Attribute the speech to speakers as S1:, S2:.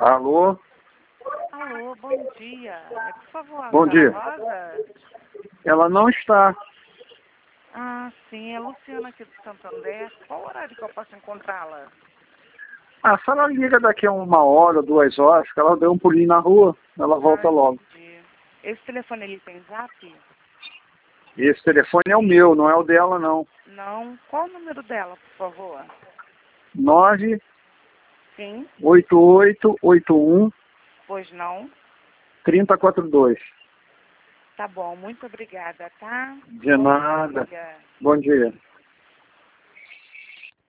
S1: Alô?
S2: Alô, bom dia. Por favor, a
S1: Bom dia.
S2: Rosa?
S1: Ela não está.
S2: Ah, sim, é a Luciana aqui do Santo André. Qual horário que eu posso encontrá-la?
S1: Se ela liga daqui a 1 hora, 2 horas, que ela deu um pulinho na rua, ela volta logo.
S2: Entendi. Esse telefone ele tem zap?
S1: Esse telefone é o meu, não é o dela, não.
S2: Não. Qual o número dela, por favor?
S1: 98881
S2: Sim, pois não.
S1: 3042.
S2: Tá bom, muito obrigada, tá?
S1: De
S2: Bom
S1: nada.
S2: dia.
S1: Bom dia.